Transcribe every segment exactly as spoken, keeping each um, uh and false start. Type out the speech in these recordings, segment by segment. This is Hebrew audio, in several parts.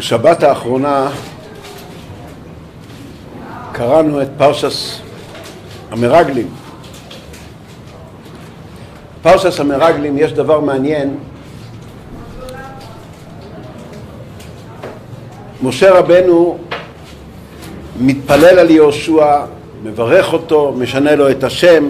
בשבת האחרונה קראנו את פרשס המרגלים. פרשס המרגלים יש דבר מעניין. משה רבנו מתפלל על יהושע, מברך אותו, משנה לו את השם.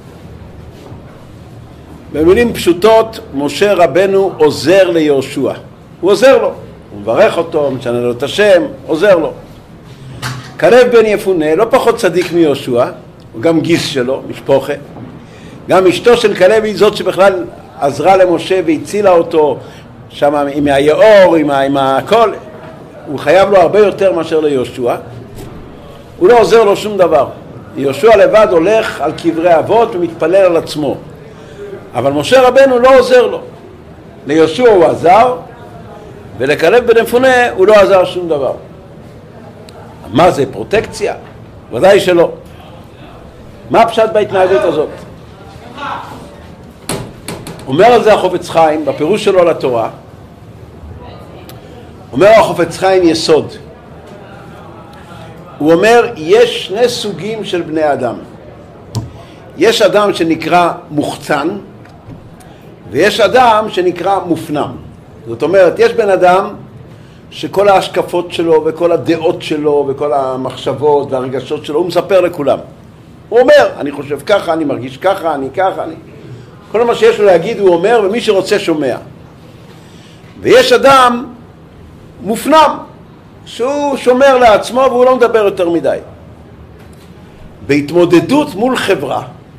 במילים פשוטות, משה רבנו עוזר ליהושע. הוא עוזר לו, הוא מברך אותו, משנה לו את השם, עוזר לו. כלב בן יפונה לא פחות צדיק מיהושע, הוא גם גיס שלו, משפחה. גם אשתו של כלב היא זאת שבכלל עזרה למשה והצילה אותו שם עם היאור, עם, עם הכל. הוא חייב לו הרבה יותר מאשר ליהושע. הוא לא עוזר לו שום דבר. יהושע לבד הולך על קברי אבות ומתפלל על עצמו. אבל משה רבנו לא עוזר לו. ליהושע הוא עזר, ולכלב בן יפונה הוא לא עזר שום דבר. מה זה, פרוטקציה? ודאי שלא. מה הפשט בהתנהגות הזאת? אומר על זה החפץ חיים, בפירוש שלו לתורה, אומר החפץ חיים יסוד. הוא אומר, יש שני סוגים של בני אדם. יש אדם שנקרא מוחצן, ויש אדם שנקרא מופנם. זאת אומרת, יש בן אדם שכל ההשקפות שלו וכל הדעות שלו וכל המחשבות והרגשות שלו, הוא מספר לכולם. הוא אומר, אני חושב ככה, אני מרגיש ככה, אני ככה, אני... כל מה שיש לו להגיד הוא אומר, ומי שרוצה שומע. ויש אדם מופנם, שהוא שומר לעצמו והוא לא מדבר יותר מדי. בהתמודדות מול חברה,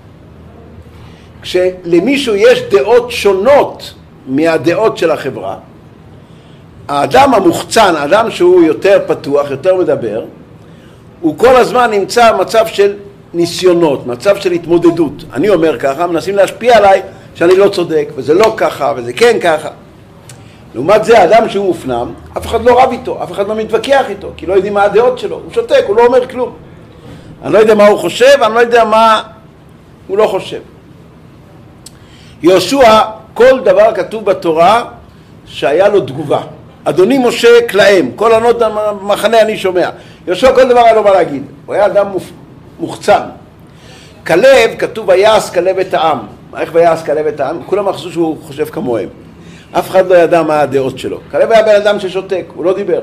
כשלמישהו יש דעות שונות מהדעות של החברה, האדם המוחצן, האדם שהוא יותר פתוח, יותר מדבר, הוא כל הזמן נמצא במצב של ניסיונות, מצב של התמודדות. אני אומר ככה, מנסים להשפיע עליי שאני לא צודק, וזה לא ככה, וזה כן ככה. לעומת זה, האדם שהוא מופנם, אף אחד לא רב איתו, אף אחד לא מתווכח איתו, כי לא יודעים מה הדעות שלו, הוא שותק, הוא לא אומר כלום. אני לא יודע מה הוא חושב, אני לא יודע מה הוא לא חושב. יהושע, כל דבר כתוב בתורה שהיה לו תגובה. אדוני משה כלאם, כל ענות המחנה אני שומע. יהושע כל דבר היה לו מה להגיד, הוא היה אדם מוחצן. כלב, כתוב ויעש כלב את העם. איך ויעש כלב את העם? כולם חשבו שהוא חושב כמוהם. אף אחד לא ידע מה הדעות שלו. כלב היה בן אדם ששותק, הוא לא דיבר.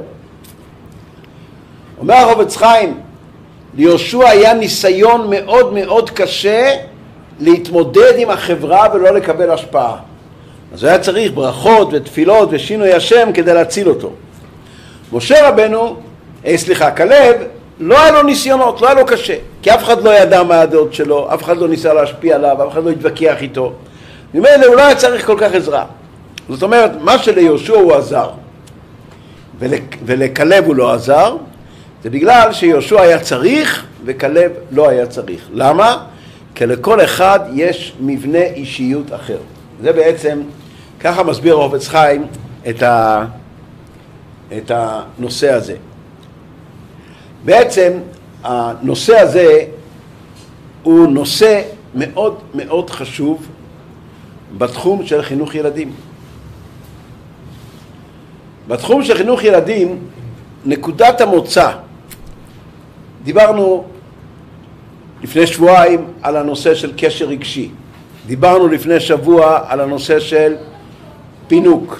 אומר החפץ חיים, ליהושע היה ניסיון מאוד מאוד קשה להתמודד עם החברה ולא לקבל השפעה. אז היה צריך ברכות ותפילות ושינוי השם כדי להציל אותו. משה רבנו, אה, סליחה, כלב, לא היה לו ניסיונות, לא היה לו קשה. כי אף אחד לא ידע מה הדעות שלו, אף אחד לא ניסה להשפיע עליו, אף אחד לא התווכח איתו. ממילא הוא לא היה צריך כל כך עזרה. זאת אומרת, מה שליהושע הוא עזר, ולק, ולכלב הוא לא עזר, זה בגלל שיהושע היה צריך וכלב לא היה צריך. למה? כי לכל אחד יש מבנה אישיות אחר. זה בעצם, ככה מסביר החפץ חיים את, ה, את הנושא הזה. בעצם הנושא הזה הוא נושא מאוד מאוד חשוב בתחום של חינוך ילדים. בתחום של חינוך ילדים, נקודת המוצא, דיברנו לפני שבועיים על הנושא של קשר רגשי. דיברנו לפני שבוע על הנושא של פינוק.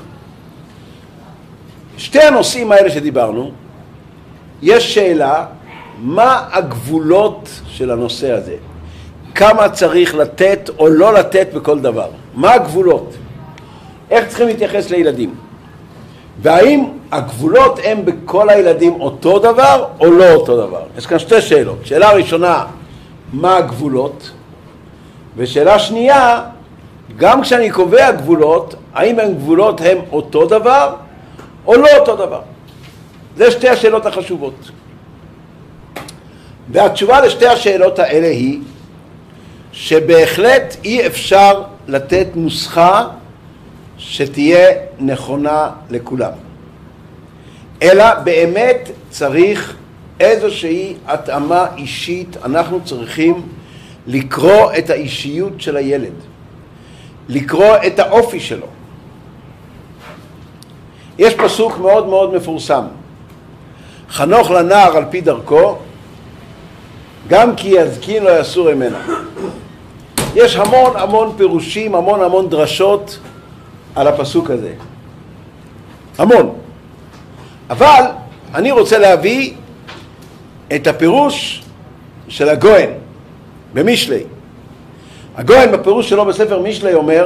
שתי הנושאים האלה שדיברנו, יש שאלה, מה הגבולות של הנושא הזה? כמה צריך לתת או לא לתת בכל דבר? מה הגבולות? איך צריכים להתייחס לילדים? והאם הגבולות הם בכל הילדים אותו דבר או לא אותו דבר? יש כאן שתי שאלות. שאלה ראשונה, מה הגבולות? ושאלה שנייה, גם כשאני קובע גבולות, האם הם גבולות הם אותו דבר או לא אותו דבר? זה שתי השאלות החשובות. והתשובה לשתי השאלות האלה היא שבהחלט אי אפשר לתת נוסחה שתהיה נכונה לכולם. אלא באמת צריך איזושהי התאמה אישית. אנחנו צריכים לקרוא את האישיות של הילד, לקרוא את האופי שלו. יש פסוק מאוד מאוד מפורסם חנוך לנער על פי דרכו, גם כי יזקין לא יסור ממנה. יש המון המון פירושים, המון המון דרשות על הפסוק הזה. המון. אבל אני רוצה להביא את הפירוש של הגוהן במשלי. הגוהן בפירוש שלו בספר משלי אומר,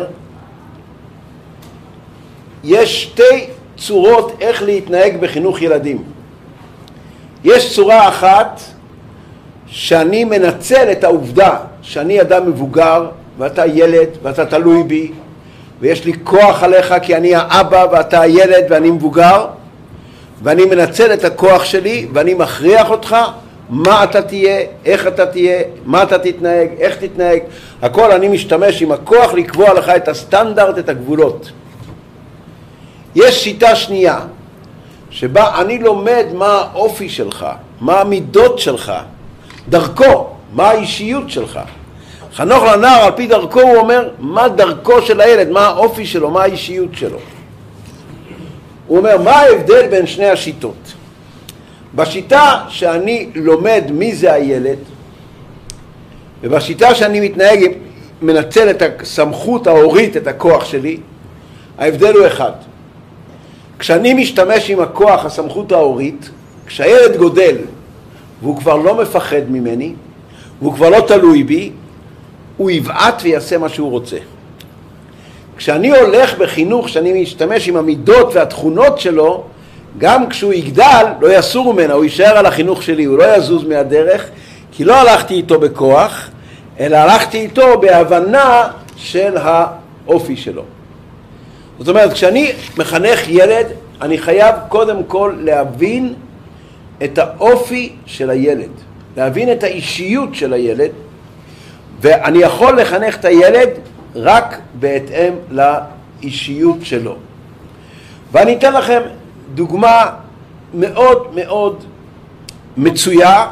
יש שתי צורות איך להתנהג בחינוך ילדים. יש צורה אחת שאני מנצל את העובדה שאני אדם מבוגר ואתה ילד ואתה תלוי בי ויש לי כוח עליך כי אני האבא ואתה הילד ואני מבוגר, ואני מנצל את הכוח שלי ואני מכריח אותך מה אתה תהיה, איך אתה תהיה, מה אתה תתנהג, איך תתנהג. הכל אני משתמש עם הכוח לקבוע לך את הסטנדרט, את הגבולות. יש שיטה שנייה שבה אני לומד מה האופי שלך, מה המידות שלך, דרכו, מה האישיות שלך. חנוך לנער על פי דרכו, הוא אומר מה דרכו של הילד, מה האופי שלו, מה האישיות שלו. הוא אומר מה ההבדל בין שני השיטות. בשיטה שאני לומד מי זה הילד, ובשיטה שאני מתנהג, מנצל את הסמכות ההורית, את הכוח שלי, ההבדל הוא אחד. כשאני משתמש עם הכוח, הסמכות ההורית, כשהילד גודל והוא כבר לא מפחד ממני, והוא כבר לא תלוי בי, הוא יבעט ויעשה מה שהוא רוצה. כשאני הולך בחינוך, שאני משתמש עם המידות והתכונות שלו, גם כשהוא יגדל, לא יסור ממנה, הוא יישאר על החינוך שלי, הוא לא יזוז מהדרך, כי לא הלכתי איתו בכוח, אלא הלכתי איתו בהבנה של האופי שלו. זאת אומרת, כשאני מחנך ילד, אני חייב קודם כל להבין את האופי של הילד, להבין את האישיות של הילד, ואני יכול לחנך את הילד רק בהתאם לאישיות שלו. ואני אתן לכם דוגמה מאוד מאוד מצויה,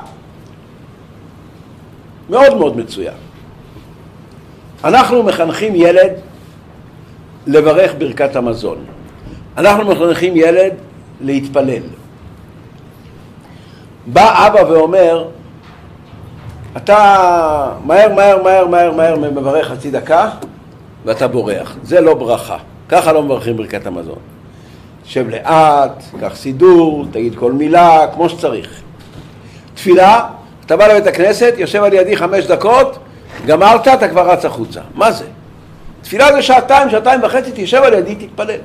מאוד מאוד מצויה. אנחנו מחנכים ילד לברך ברכת המזון. אנחנו מחנכים ילד להתפלל. בא אבא ואומר, אתה מהר מהר מהר מהר מהר מברך חצי דקה ואתה בורח. זה לא ברכה. ככה לא מברכים ברכת המזון. שב לאט, קח סידור, תגיד כל מילה, כמו שצריך. תפילה, אתה בא לבית הכנסת, יושב על ידי חמש דקות, גמרת, אתה כבר רץ החוצה. מה זה? תפילה זה שעתיים, שעתיים וחצי, תשב על ידי, תתפלל.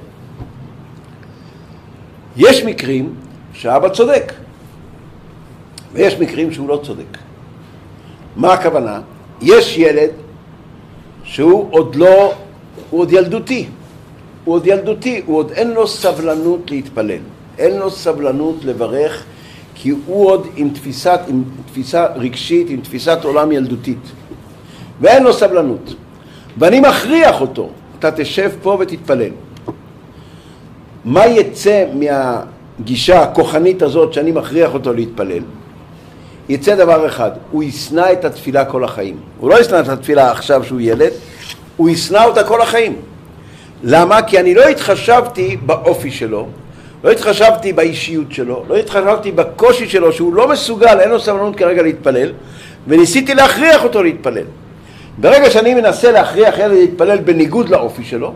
יש מקרים שאבא צודק, ויש מקרים שהוא לא צודק. מה הכוונה? יש ילד שהוא עוד לא, הוא עוד ילדותי. הוא עוד ילדותי, הוא עוד אין לו סבלנות להתפלל. אין לו סבלנות לברך, כי הוא עוד עם תפיסת, עם תפיסה רגשית, עם תפיסת עולם ילדותית. ואין לו סבלנות. ואני מכריח אותו, אתה תשב פה ותתפלל. מה יצא מהגישה הכוחנית הזאת שאני מכריח אותו להתפלל? יצא דבר אחד, הוא ישנא את התפילה כל החיים. הוא לא ישנא את התפילה עכשיו שהוא ילד, הוא ישנא אותה כל החיים. למה? כי אני לא התחשבתי באופי שלו, לא התחשבתי באישיות שלו, לא התחשבתי בקושי שלו שהוא לא מסוגל, אין לו סבלנות כרגע להתפלל, וניסיתי להכריח אותו להתפלל. ברגע שאני מנסה להכריח ילד להתפלל בניגוד לאופי שלו,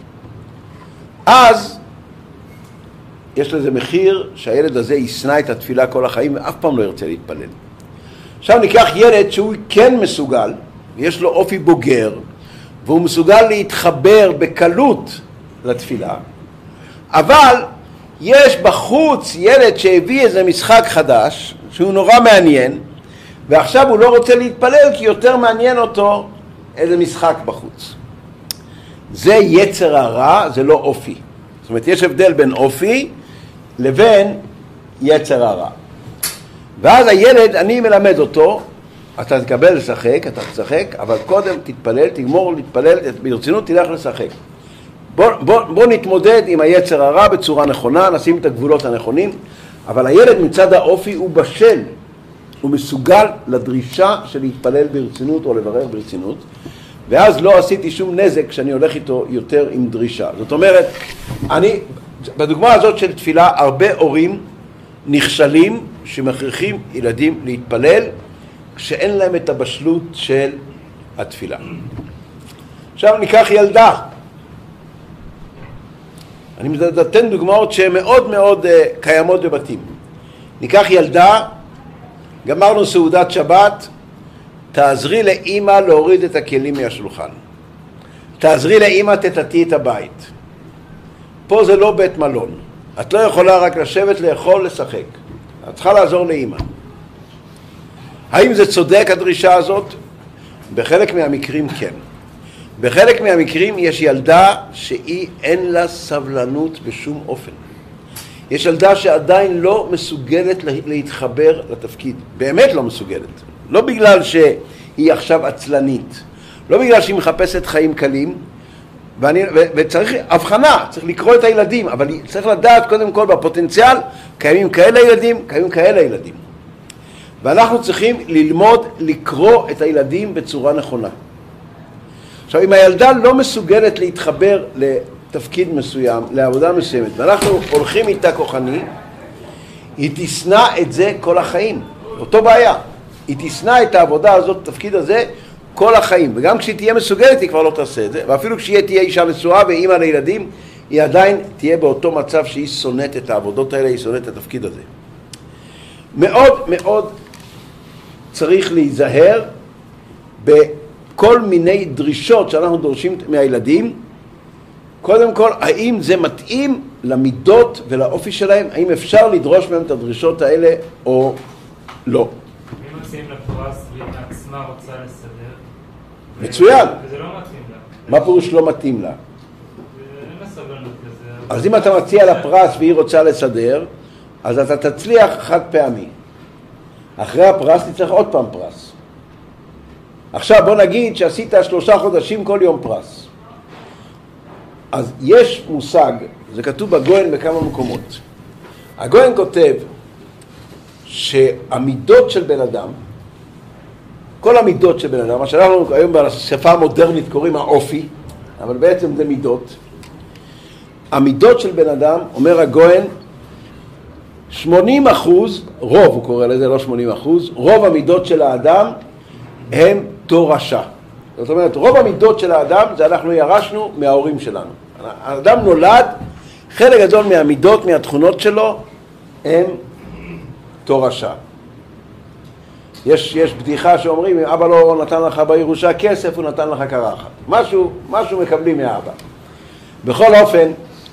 אז יש לזה מחיר שהילד הזה ישנא את התפילה כל החיים ואף פעם לא ירצה להתפלל. עכשיו ניקח ילד שהוא כן מסוגל, יש לו אופי בוגר, והוא מסוגל להתחבר בקלות לתפילה, אבל יש בחוץ ילד שהביא איזה משחק חדש שהוא נורא מעניין, ועכשיו הוא לא רוצה להתפלל כי יותר מעניין אותו איזה משחק בחוץ. זה יצר הרע, זה לא אופי. זאת אומרת, יש הבדל בין אופי לבין יצר הרע. ואז הילד, אני מלמד אותו, אתה תקבל לשחק, אתה תשחק, אבל קודם תתפלל, תגמור להתפלל, ברצינות תלך לשחק. בוא, בוא, בוא נתמודד עם היצר הרע בצורה נכונה, נשים את הגבולות הנכונים, אבל הילד מצד האופי הוא בשל, הוא מסוגל לדרישה של להתפלל ברצינות או לברר ברצינות, ואז לא עשיתי שום נזק כשאני הולך איתו יותר עם דרישה. זאת אומרת, אני, בדוגמה הזאת של תפילה, הרבה הורים נכשלים שמכריחים ילדים להתפלל כשאין להם את הבשלות של התפילה. עכשיו ניקח ילדה. אני נותן דוגמאות שהן מאוד מאוד uh, קיימות בבתים. ניקח ילדה, גמרנו סעודת שבת, תעזרי לאמא להוריד את הכלים מהשולחן. תעזרי לאמא תטאטי את הבית. פה זה לא בית מלון. את לא יכולה רק לשבת, לאכול, לשחק. את צריכה לעזור לאמא. האם זה צודק הדרישה הזאת? בחלק מהמקרים כן. בחלק מהמקרים יש ילדה שהיא אין לה סבלנות בשום אופן. יש ילדה שעדיין לא מסוגלת להתחבר לתפקיד. באמת לא מסוגלת. לא בגלל שהיא עכשיו עצלנית. לא בגלל שהיא מחפשת חיים קלים. ואני, ו, וצריך הבחנה, צריך לקרוא את הילדים, אבל צריך לדעת קודם כל בפוטנציאל, קיימים כאלה ילדים, קיימים כאלה ילדים. ואנחנו צריכים ללמוד לקרוא את הילדים בצורה נכונה. עכשיו, אם הילדה לא מסוגלת להתחבר לתפקיד מסוים, לעבודה מסוימת, ואנחנו הולכים איתה כוחני, היא תשנא את זה כל החיים. אותו בעיה. היא תשנא את העבודה הזאת, התפקיד הזה, כל החיים. וגם כשהיא תהיה מסוגלת, היא כבר לא תעשה את זה. ואפילו כשהיא תהיה אישה נשואה ואימא לילדים, היא עדיין תהיה באותו מצב שהיא שונאת את העבודות האלה, היא שונאת את התפקיד הזה. מאוד מאוד צריך להיזהר בכל מיני דרישות שאנחנו דורשים מהילדים. קודם כל, האם זה מתאים למידות ולאופי שלהם? האם אפשר לדרוש מהם את הדרישות האלה או לא? אם מציעים לפרס והיא עצמה רוצה לסדר? מצוין. וזה לא מתאים לה. מה פירוש לא מתאים לה? אין לה סבלנות לזה. אז אם אתה מציע לה פרס והיא רוצה לסדר, אז אתה תצליח חד פעמי. אחרי הפרס תצטרך עוד פעם פרס. עכשיו בוא נגיד שעשית שלושה חודשים כל יום פרס. אז יש מושג, זה כתוב בגויין בכמה מקומות. הגויין כותב שהמידות של בן אדם, כל המידות של בן אדם, מה שאנחנו היום בשפה המודרנית קוראים האופי, אבל בעצם זה מידות. המידות של בן אדם, אומר הגויין, שמונים אחוז, רוב הוא קורא לזה, לא שמונים אחוז, רוב המידות של האדם הם תורשה. זאת אומרת, רוב המידות של האדם זה אנחנו ירשנו מההורים שלנו. האדם נולד, חלק גדול מהמידות, מהתכונות שלו, הם תורשה. יש, יש בדיחה שאומרים, אם אבא לא נתן לך בירושה כסף, הוא נתן לך קרחת. משהו, משהו מקבלים מאבא. בכל אופן,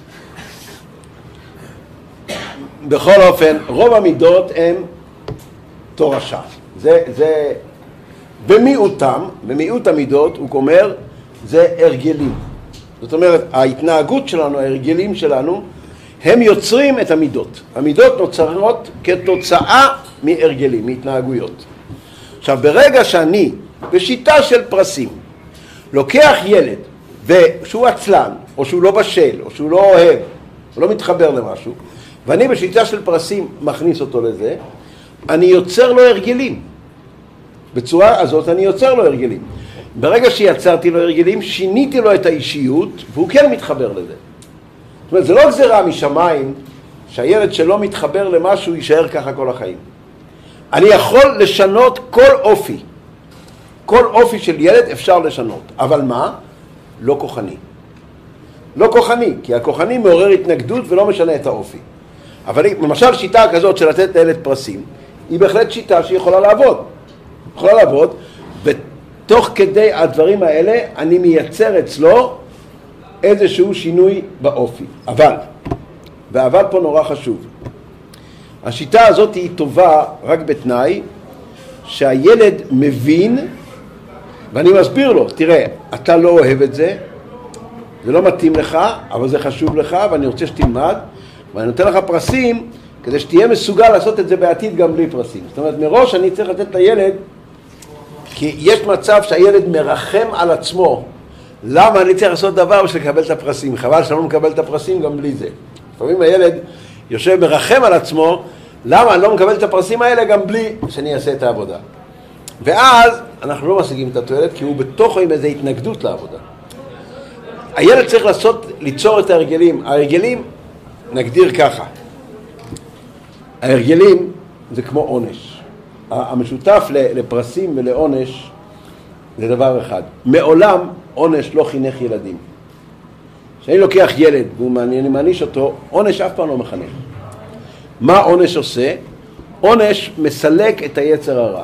בכל אופן, רוב המידות הם תורשה. זה, זה, במיעוטם, במיעוט המידות, הוא אומר, זה הרגלים. זאת אומרת, ההתנהגות שלנו, ההרגלים שלנו, הם יוצרים את המידות. המידות נוצרות כתוצאה מהרגלים, מהתנהגויות. עכשיו, ברגע שאני, בשיטה של פרסים, לוקח ילד, ושהוא עצלן, או שהוא לא בשל, או שהוא לא אוהב, או לא מתחבר למשהו, ואני בשיטה של פרסים מכניס אותו לזה, אני יוצר לו הרגלים. בצורה הזאת אני יוצר לו הרגלים. ברגע שיצרתי לו הרגלים, שיניתי לו את האישיות, והוא כן מתחבר לזה. זאת אומרת, זה לא גזירה משמיים, שהילד שלא מתחבר למשהו יישאר ככה כל החיים. אני יכול לשנות כל אופי. כל אופי של ילד אפשר לשנות. אבל מה? לא כוחני. לא כוחני, כי הכוחני מעורר התנגדות ולא משנה את האופי. אבל למשל שיטה כזאת של לתת לילד פרסים, היא בהחלט שיטה שיכולה לעבוד. יכולה לעבוד, ותוך כדי הדברים האלה אני מייצר אצלו איזשהו שינוי באופי. אבל, והאבל פה נורא חשוב. השיטה הזאת היא טובה רק בתנאי שהילד מבין, ואני מסביר לו, תראה, אתה לא אוהב את זה, זה לא מתאים לך, אבל זה חשוב לך, ואני רוצה שתלמד, ואני נותן לך פרסים, כדי שתהיה מסוגל לעשות את זה בעתיד גם בלי פרסים. זאת אומרת, מראש אני צריך לתת לילד, כי יש מצב שהילד מרחם על עצמו, למה אני צריך לעשות דבר בשביל לקבל את הפרסים? חבל שאני לא מקבל את הפרסים גם בלי זה. לפעמים הילד יושב מרחם על עצמו, למה אני לא מקבל את הפרסים האלה גם בלי שאני אעשה את העבודה. ואז אנחנו לא משיגים את התועלת, כי הוא בתוכו עם איזו התנגדות לעבודה. הילד צריך לעשות, ליצור את ההרגלים. ההרגלים נגדיר ככה. ההרגלים זה כמו עונש. המשותף לפרסים ולעונש זה דבר אחד. מעולם עונש לא חינך ילדים. כשאני לוקח ילד ואני מעניש אותו, עונש אף פעם לא מחנך. מה עונש עושה? עונש מסלק את היצר הרע.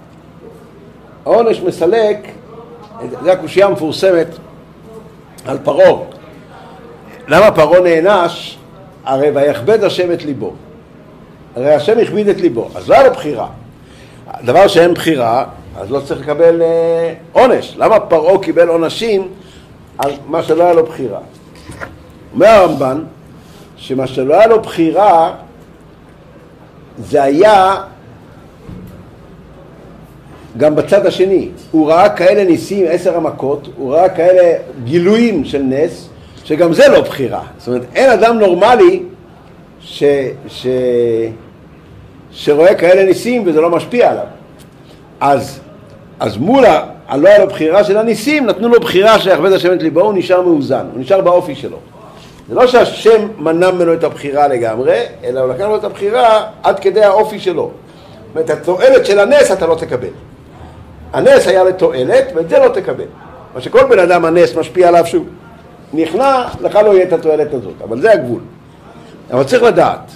העונש מסלק, זה הקושיה המפורסמת על פרעה. למה פרעה נענש? הרי ויכבד השם את ליבו. הרי השם הכביד את ליבו, אז לא היה לו בחירה. דבר שאין בחירה, אז לא צריך לקבל אה, עונש. למה פרעה קיבל עונשים על מה שלא היה לו בחירה? אומר הרמב"ן, שמה שלא היה לו בחירה, זה היה גם בצד השני. הוא ראה כאלה ניסים, עשר המכות, הוא ראה כאלה גילויים של נס, שגם זה לא בחירה. זאת אומרת, אין אדם נורמלי ש... ש... שרואה כאלה ניסים וזה לא משפיע עליו. אז, אז מול הלא היה לו בחירה של הניסים, נתנו לו בחירה שיכבד השם את ליבו, הוא נשאר מאוזן, הוא נשאר באופי שלו. זה לא שהשם מנע ממנו את הבחירה לגמרי, אלא הוא לקח לו את הבחירה עד כדי האופי שלו. זאת אומרת, התועלת של הנס אתה לא תקבל. הנס היה לתועלת, ואת זה לא תקבל. מה שכל בן אדם הנס משפיע עליו שהוא נכנע, לך לא יהיה את התועלת הזאת, אבל זה הגבול. אבל צריך לדעת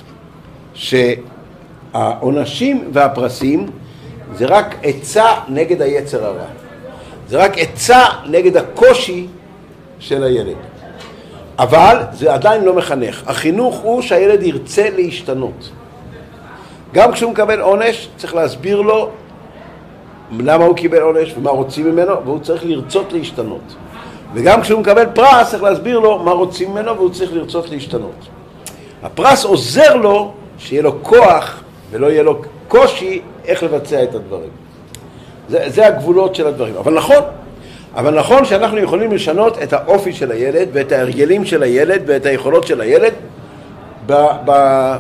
שהעונשים והפרסים זה רק עצה נגד היצר הרע. זה רק עצה נגד הקושי של הילד. אבל זה עדיין לא מחנך. החינוך הוא שהילד ירצה להשתנות. גם כשהוא מקבל עונש, צריך להסביר לו למה הוא קיבל עונש ומה רוצים ממנו, והוא צריך לרצות להשתנות. וגם כשהוא מקבל פרס, צריך להסביר לו מה רוצים ממנו, והוא צריך לרצות להשתנות. הפרס עוזר לו שיהיה לו כוח ולא יהיה לו קושי איך לבצע את הדברים. זה, זה הגבולות של הדברים. אבל נכון, אבל נכון שאנחנו יכולים לשנות את האופי של הילד ואת ההרגלים של הילד ואת היכולות של הילד ב, ב,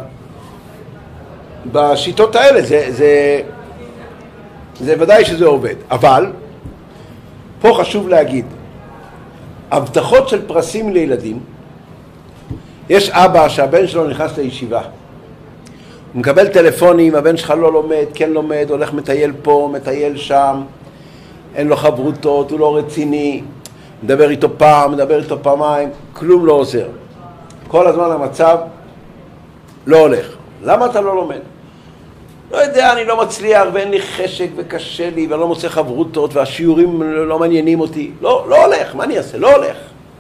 בשיטות האלה. זה, זה, זה ודאי שזה עובד. אבל פה חשוב להגיד, הבטחות של פרסים לילדים, יש אבא שהבן שלו נכנס לישיבה. הוא מקבל טלפונים, הבן שלך לא לומד, כן לומד, הולך מטייל פה, מטייל שם, אין לו חברותות, הוא לא רציני, מדבר איתו פעם, מדבר איתו פעמיים, כלום לא עוזר. כל הזמן המצב לא הולך. למה אתה לא לומד? לא יודע, אני לא מצליח ואין לי חשק וקשה לי ואני לא מוצא חברותות והשיעורים לא מעניינים אותי. לא, לא הולך, מה אני אעשה? לא הולך.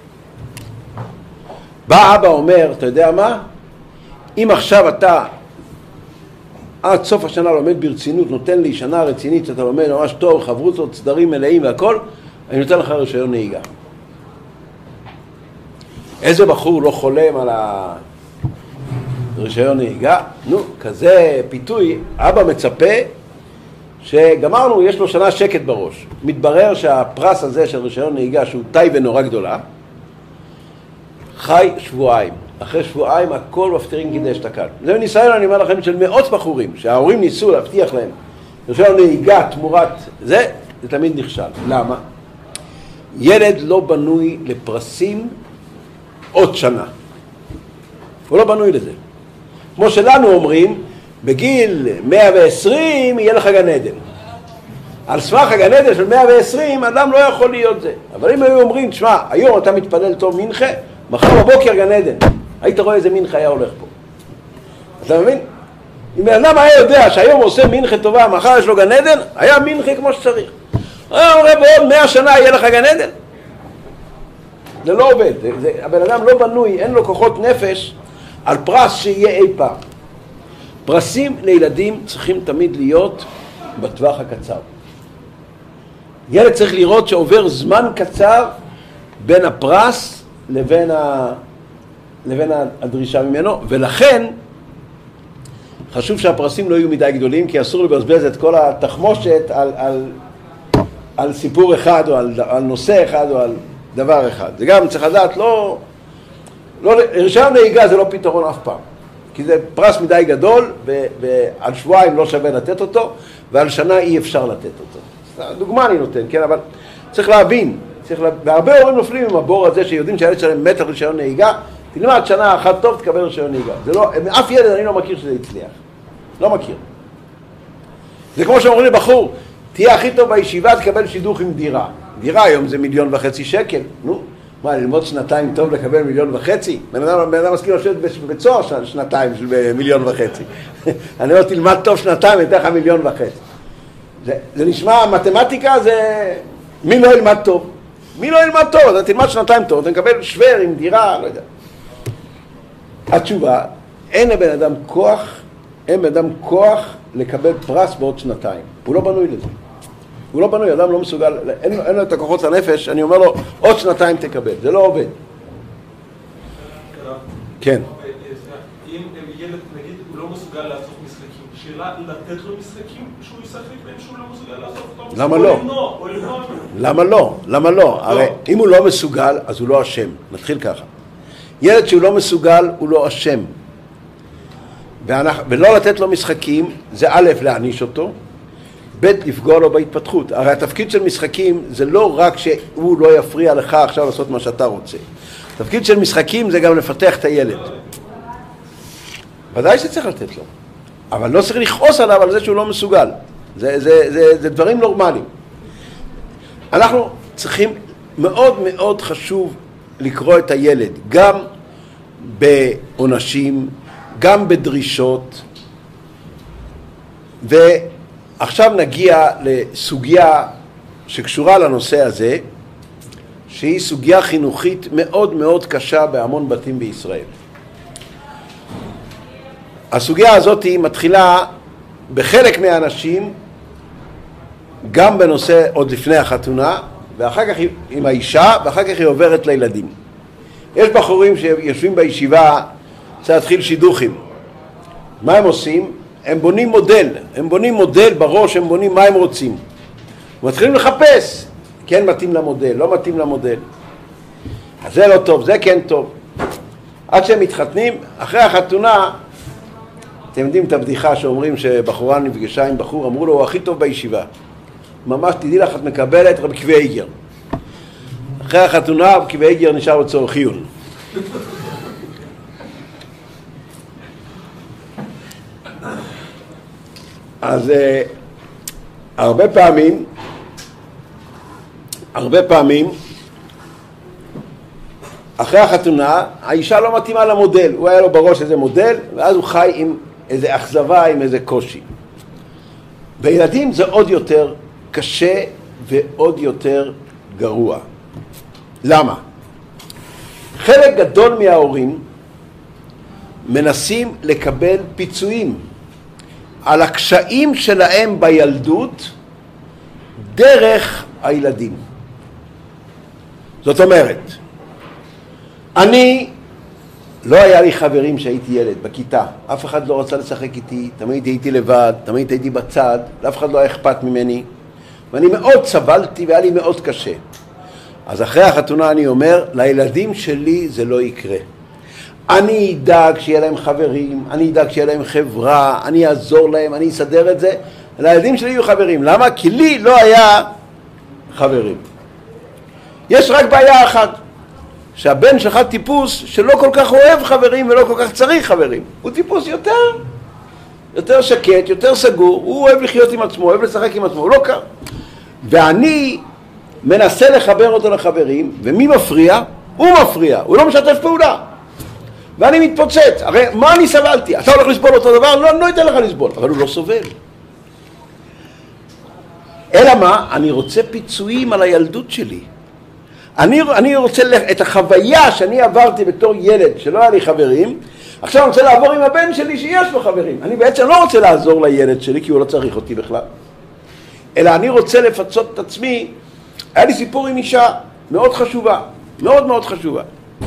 בא אבא אומר, אתה יודע מה? אם עכשיו אתה עד סוף השנה לומד ברצינות, נותן לי שנה רצינית שאתה לומד ממש טוב, חברותות, סדרים מלאים והכל, אני נותן לך רישיון נהיגה. איזה בחור לא חולם על הרישיון נהיגה? נו, כזה פיתוי, אבא מצפה שגמרנו, יש לו שנה שקט בראש. מתברר שהפרס הזה של רישיון נהיגה, שהוא טי ונורא גדולה, חי שבועיים. אחרי שבועיים הכל מפתירים קידש תקל. זה מניסיון, אני אומר לכם, של מאות בחורים, שההורים ניסו להבטיח להם רישיון נהיגה תמורת זה, זה תמיד נכשל. למה? ילד לא בנוי לפרסים עוד שנה. הוא לא בנוי לזה. כמו שלנו אומרים, בגיל מאה ועשרים יהיה לך גן עדן. על סמך הגן עדן של מאה ועשרים אדם לא יכול להיות זה. אבל אם היו אומרים, תשמע, היום אתה מתפלל טוב מנחה, מחר בבוקר גן עדן. היית רואה איזה מנחה היה הולך פה. אתה מבין? אם אדם היה יודע שהיום הוא עושה מנחה טובה, מחר יש לו גן עדן, היה מנחה כמו שצריך. היה אומר, בעוד מאה שנה יהיה לך גן עדן. זה לא עובד. זה, זה, הבן אדם לא בנוי, אין לו כוחות נפש על פרס שיהיה אי פעם. פרסים לילדים צריכים תמיד להיות בטווח הקצר. ילד צריך לראות שעובר זמן קצר בין הפרס לבין, ה... לבין הדרישה ממנו, ולכן חשוב שהפרסים לא יהיו מדי גדולים, כי אסור לבזבז את כל התחמושת על, על, על סיפור אחד או על, על נושא אחד או על דבר אחד. זה גם צריך לדעת, לא, לא, רישיון נהיגה זה לא פתרון אף פעם, כי זה פרס מדי גדול, ו, ועל שבועיים לא שווה לתת אותו, ועל שנה אי אפשר לתת אותו. דוגמה אני נותן, כן, אבל צריך להבין, צריך לה... והרבה הורים נופלים עם הבור הזה שיודעים שהילד שלהם מת על רישיון נהיגה, תלמד שנה אחת טוב, תקבל רישיון נהיגה. זה לא, מאף ילד אני לא מכיר שזה יצליח. לא מכיר. זה כמו שאומרים לבחור, תהיה הכי טוב בישיבה, תקבל שידוך עם דירה. דירה היום זה מיליון וחצי שקל. נו, מה, ללמוד שנתיים טוב לקבל מיליון וחצי? בן אדם, בן אדם מסכים לשבת בצוהר שנתיים של מיליון וחצי. אני אומר, תלמד טוב שנתיים, אני אתן לך מיליון וחצי. זה, זה נשמע, מתמטיקה זה... מי לא ילמד טוב? מי לא ילמד טוב? אתה תלמד שנתיים טוב, אתה מקבל שוור עם דירה, לא יודע. התשובה, אין לבן אדם כוח, אין בן אדם כוח לקבל פרס בעוד שנתיים. הוא לא בנוי לזה. הוא לא בנוי, אדם לא מסוגל, אין, אין לו את הכוחות לנפש, אני אומר לו, עוד שנתיים תקבל, זה לא עובד. כן. אם ילד, נגיד, הוא לא מסוגל לעשות משחקים, שאלה לתת לו משחקים שהוא ישחק בהם שהוא לא מסוגל לעשות אותם? למה לא? למה לא? למה לא? הרי אם הוא לא מסוגל, אז הוא לא אשם. נתחיל ככה. ילד שהוא לא מסוגל, הוא לא אשם. ולא לתת לו משחקים, זה א', להעניש אותו, ב', לפגוע לו בהתפתחות. הרי התפקיד של משחקים זה לא רק שהוא לא יפריע לך עכשיו לעשות מה שאתה רוצה. התפקיד של משחקים זה גם לפתח את הילד. ודאי שצריך לתת לו, אבל לא צריך לכעוס עליו על זה שהוא לא מסוגל. זה, זה, זה, זה דברים נורמליים. אנחנו צריכים, מאוד מאוד חשוב לקרוא את הילד, גם בעונשים, גם בדרישות. ועכשיו נגיע לסוגיה שקשורה לנושא הזה, שהיא סוגיה חינוכית מאוד מאוד קשה בהמון בתים בישראל. הסוגיה הזאת היא מתחילה בחלק מהאנשים, גם בנושא עוד לפני החתונה, ואחר כך עם האישה, ואחר כך היא עוברת לילדים. יש בחורים שיושבים בישיבה, צריך להתחיל שידוכים. מה הם עושים? הם בונים מודל, הם בונים מודל בראש, הם בונים מה הם רוצים. מתחילים לחפש, כן מתאים למודל, לא מתאים למודל. אז זה לא טוב, זה כן טוב. עד שהם מתחתנים, אחרי החתונה, אתם יודעים את הבדיחה שאומרים שבחורה נפגשה עם בחור, אמרו לו, הוא הכי טוב בישיבה. ממש, תדעי לך, את מקבלת רבי קבי איגר. אחרי החתונה, רבי קבי איגר נשאר בצורך חיון. אז uh, הרבה פעמים, הרבה פעמים, אחרי החתונה, האישה לא מתאימה למודל. הוא היה לו בראש איזה מודל, ואז הוא חי עם איזה אכזבה, עם איזה קושי. בילדים זה עוד יותר קשה ועוד יותר גרוע. למה? חלק גדול מההורים מנסים לקבל פיצויים על הקשיים שלהם בילדות דרך הילדים. זאת אומרת, אני, לא היה לי חברים שהייתי ילד בכיתה, אף אחד לא רצה לשחק איתי, תמיד הייתי לבד, תמיד הייתי בצד, לאף אחד לא היה אכפת ממני, ואני מאוד סבלתי והיה לי מאוד קשה. אז אחרי החתונה אני אומר, לילדים שלי זה לא יקרה. אני אדאג שיהיה להם חברים, אני אדאג שיהיה להם חברה, אני אעזור להם, אני אסדר את זה. לילדים שלי יהיו חברים. למה? כי לי לא היה חברים. יש רק בעיה אחת, שהבן שלך טיפוס שלא כל כך אוהב חברים ולא כל כך צריך חברים. הוא טיפוס יותר, יותר שקט, יותר סגור, הוא אוהב לחיות עם עצמו, אוהב לשחק עם עצמו, הוא לא קר. ואני מנסה לחבר אותו לחברים, ומי מפריע? הוא מפריע, הוא לא משתף פעולה. ואני מתפוצץ. הרי מה אני סבלתי? אתה הולך לסבול אותו דבר? לא, אני לא אתן לך לסבול. אבל הוא לא סובל. אלא מה? אני רוצה פיצויים על הילדות שלי. אני, אני רוצה את החוויה שאני עברתי בתור ילד, שלא היה לי חברים, עכשיו אני רוצה לעבור עם הבן שלי שיש לו חברים. אני בעצם לא רוצה לעזור לילד שלי, כי הוא לא צריך אותי בכלל. אלא אני רוצה לפצות את עצמי. היה לי סיפור עם אישה מאוד חשובה, מאוד מאוד חשובה.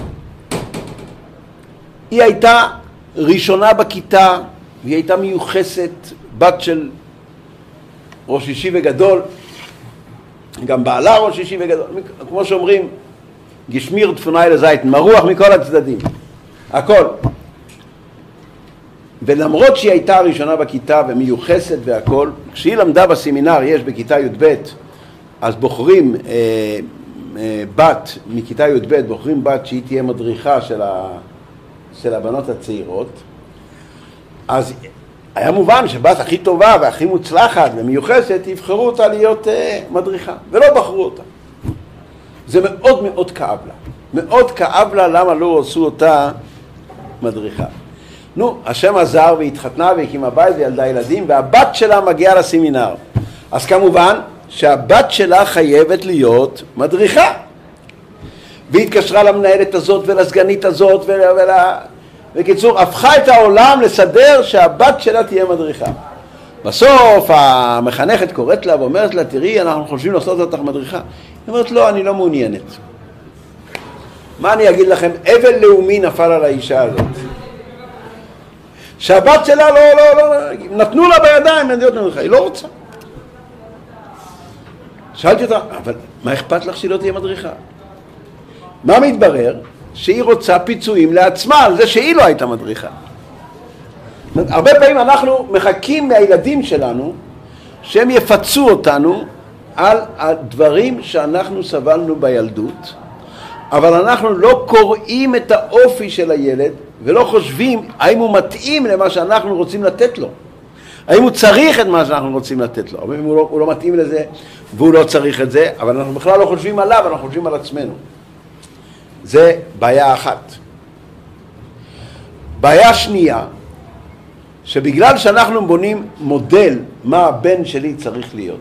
היא הייתה ראשונה בכיתה, והיא הייתה מיוחסת, בת של ראש אישי וגדול, גם בעלה ראש אישי וגדול, כמו שאומרים, גשמיר דפונאי לזייטן, מרוח מכל הצדדים, הכל. ולמרות שהיא הייתה ראשונה בכיתה ומיוחסת והכל, כשהיא למדה בסמינר, יש בכיתה י' ב', אז בוחרים אה, אה, בת מכיתה י' ב', בוחרים בת שהיא תהיה מדריכה של ה... של הבנות הצעירות. אז היה מובן שבת הכי טובה והכי מוצלחת ומיוחסת, יבחרו אותה להיות אה, מדריכה, ולא בחרו אותה. זה מאוד מאוד כאב לה. מאוד כאב לה למה לא עשו אותה מדריכה. נו, השם עזר והתחתנה והקימה בית וילדה ילדים, והבת שלה מגיעה לסמינר. אז כמובן שהבת שלה חייבת להיות מדריכה. והיא התקשרה למנהלת הזאת ולסגנית הזאת ול... ול... בקיצור, הפכה את העולם לסדר שהבת שלה תהיה מדריכה. בסוף המחנכת קוראת לה ואומרת לה, תראי, אנחנו חושבים לעשות אותך מדריכה. היא אומרת, לא, אני לא מעוניינת. מה אני אגיד לכם? אבל לאומי נפל על האישה הזאת. שהבת שלה לא, לא, לא, נתנו לה בידיים, היא לא רוצה. שאלתי אותה, אבל מה אכפת לך שהיא לא תהיה מדריכה? מה מתברר? שהיא רוצה פיצויים לעצמה על זה שהיא לא הייתה מדריכה. הרבה פעמים אנחנו מחכים מהילדים שלנו שהם יפצו אותנו על הדברים שאנחנו סבלנו בילדות, אבל אנחנו לא קוראים את האופי של הילד ולא חושבים האם הוא מתאים למה שאנחנו רוצים לתת לו. האם הוא צריך את מה שאנחנו רוצים לתת לו. אבל אם הוא לא, הוא לא מתאים לזה והוא לא צריך את זה, אבל אנחנו בכלל לא חושבים עליו, אנחנו חושבים על עצמנו. זה בעיה אחת. בעיה שנייה, שבגלל שאנחנו בונים מודל מה הבן שלי צריך להיות,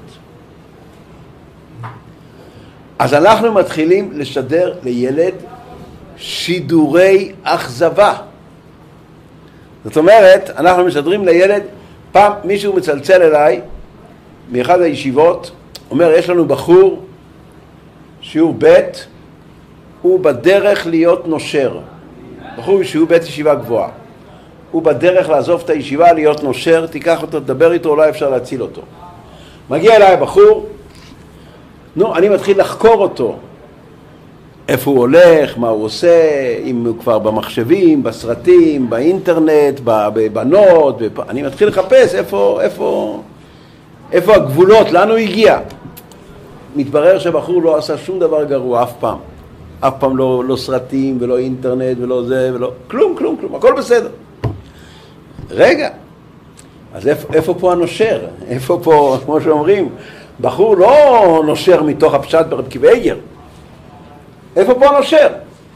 אז אנחנו מתחילים לשדר לילד שידורי אכזבה. זאת אומרת, אנחנו משדרים לילד, פעם מישהו מצלצל אליי מאחד הישיבות, אומר, יש לנו בחור, שיעור ב', הוא בדרך להיות נושר. בחור שיעור ב' ישיבה גבוהה. הוא בדרך לעזוב את הישיבה להיות נושר, תיקח אותו, תדבר איתו, אולי אפשר להציל אותו. מגיע אליי בחור, נו, אני מתחיל לחקור אותו. איפה הוא הולך, מה הוא עושה, אם הוא כבר במחשבים, בסרטים, באינטרנט, בבנות, בפ... אני מתחיל לחפש איפה, איפה, איפה הגבולות, לאן הוא הגיע. מתברר שבחור לא עשה שום דבר גרוע אף פעם. אף פעם לא, לא סרטים ולא אינטרנט ולא זה ולא, כלום, כלום, כלום, הכל בסדר. רגע, אז איפה, איפה פה הנושר? איפה פה, כמו שאומרים, בחור לא נושר מתוך הפשט ברב קיבי איגר. איפה פה הנושר?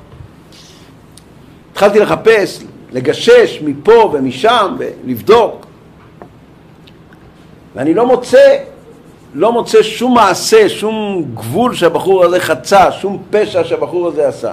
התחלתי לחפש, לגשש מפה ומשם ולבדוק. ואני לא מוצא, לא מוצא שום מעשה, שום גבול שהבחור הזה חצה, שום פשע שהבחור הזה עשה.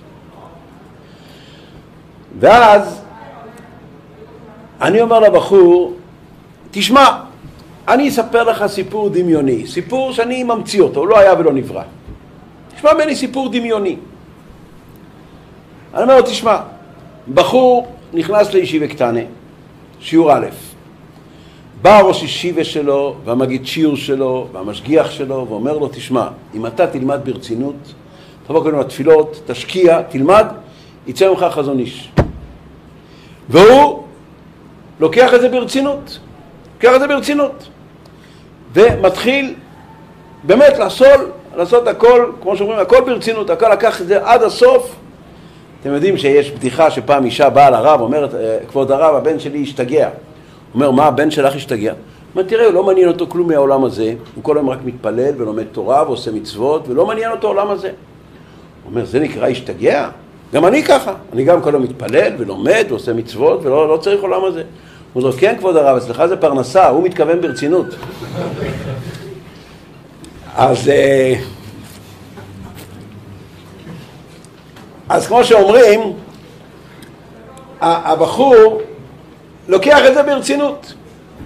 ואז אני אומר לבחור, תשמע, אני אספר לך סיפור דמיוני, סיפור שאני ממציא אותו, הוא לא היה ולא נברא. תשמע ממני סיפור דמיוני. אני אומר לו, תשמע, בחור נכנס לישיבה קטנה, שיעור א', בא ראש ישיבה שלו והמגיד שיעור שלו והמשגיח שלו ואומר לו, תשמע, אם אתה תלמד ברצינות, תבוא קודם לתפילות, תשקיע, תלמד, יצא ממך חזון איש. והוא לוקח את זה ברצינות, לוקח את זה ברצינות, ומתחיל באמת לעשות, לעשות הכל, כמו שאומרים, הכל ברצינות, הכל לקח את זה עד הסוף. אתם יודעים שיש בדיחה שפעם אישה באה לרב, אומרת, כבוד הרב, הבן שלי השתגע. אומר, מה, הבן שלך השתגע? אומר, תראה, הוא לא מעניין אותו כלום מהעולם הזה, הוא כל היום רק מתפלל ולומד תורה ועושה מצוות, ולא מעניין אותו העולם הזה. הוא אומר, זה נקרא השתגע? גם אני ככה, אני גם כל היום מתפלל ולומד ועושה מצוות, ולא לא צריך עולם הזה. הוא אומר, כן, כבוד הרב, אצלך זה פרנסה, הוא מתכוון ברצינות. אז, אז כמו שאומרים, הבחור לוקח את זה ברצינות.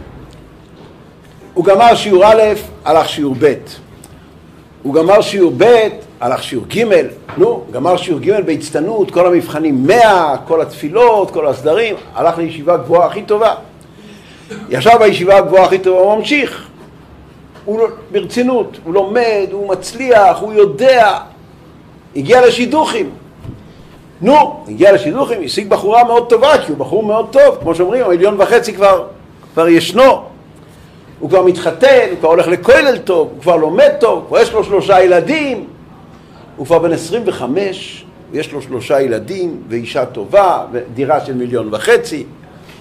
הוא גמר שיעור א', הלך שיעור ב'. הוא גמר שיעור ב', הלך שיעור ג', נו, גמר שיעור ג' בהצטנות, כל המבחנים מאה, כל התפילות, כל הסדרים, הלך לישיבה גבוהה הכי טובה. ישב בישיבה הגבוהה הכי טובה, הוא ממשיך. הוא ברצינות, הוא לומד, הוא מצליח, הוא יודע. הגיע לשידוכים. נו, הגיע לשידוכים, השיג בחורה מאוד טובה, כי הוא בחור מאוד טוב, כמו שאומרים, המיליון וחצי כבר, כבר ישנו. הוא כבר מתחתן, הוא כבר הולך לכולל טוב, הוא כבר לומד טוב, כבר יש לו שלושה ילדים. הוא כבר בן עשרים וחמש, יש לו שלושה ילדים, ואישה טובה, ודירה של מיליון וחצי.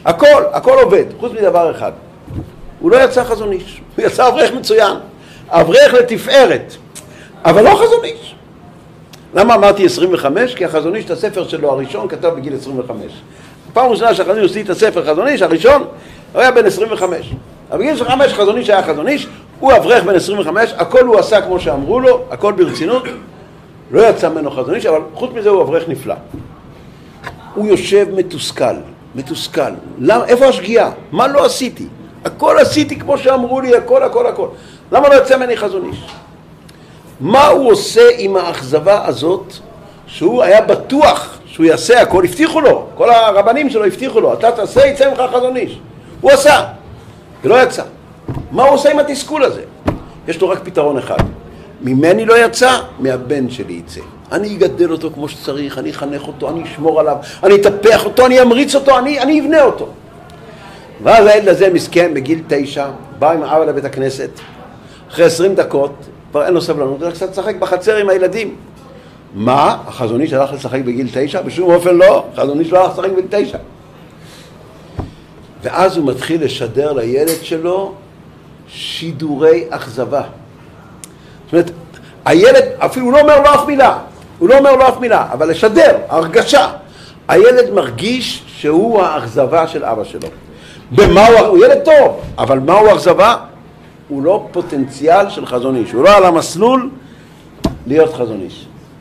הכל, הכל עובד, חוץ מדבר אחד. הוא לא יצא חזון איש, הוא יצא אברך מצוין, אברך לתפארת, אבל לא חזון איש. למה אמרתי עשרים וחמש? כי החזון איש, את הספר שלו הראשון, כתב בגיל עשרים וחמש. פעם ראשונה שהחזון איש עושה את הספר חזון איש, הראשון, הוא היה בן עשרים וחמש. אבל בגיל עשרים וחמש חזון איש היה חזון איש, הוא אברך בן עשרים וחמש, הכל הוא עשה כמו שאמרו לו, הכל ברצינות, לא יצא ממנו חזון איש, אבל חוץ מזה הוא אברך נפלא. הוא יושב מתוסכל, מתוסכל. למה, איפה השגיאה? מה לא עשיתי? הכל עשיתי כמו שאמרו לי, הכל, הכל, הכל. למה לא יצא ממני חזון איש? מה הוא עושה עם האכזבה הזאת, שהוא היה בטוח שהוא יעשה הכל, הבטיחו לו, כל הרבנים שלו הבטיחו לו, אתה תעשה, יצא ממך חזון איש. הוא עשה, ולא יצא. מה הוא עושה עם התסכול הזה? יש לו רק פתרון אחד. ממני לא יצא, מהבן שלי יצא. אני אגדל אותו כמו שצריך, אני אחנך אותו, אני אשמור עליו, אני אטפח אותו, אני אמריץ אותו, אני, אני אבנה אותו. ואז הילד הזה מסכן בגיל תשע, בא עם האבא לבית הכנסת, אחרי עשרים דקות, כבר אין לו סבלנות, הוא קצת לשחק בחצר עם הילדים. מה? החזון איש הלך לשחק בגיל תשע? בשום אופן לא, החזון איש לא הלך לשחק בגיל תשע. ואז הוא מתחיל לשדר לילד שלו שידורי אכזבה. זאת אומרת, הילד אפילו הוא לא אומר לו אף מילה, הוא לא אומר לו אף מילה, אבל לשדר, הרגשה. הילד מרגיש שהוא האכזבה של אבא שלו. במה הוא, הוא ילד טוב, אבל מהו האכזבה? הוא לא פוטנציאל של חזון איש, הוא לא על המסלול להיות חזון איש.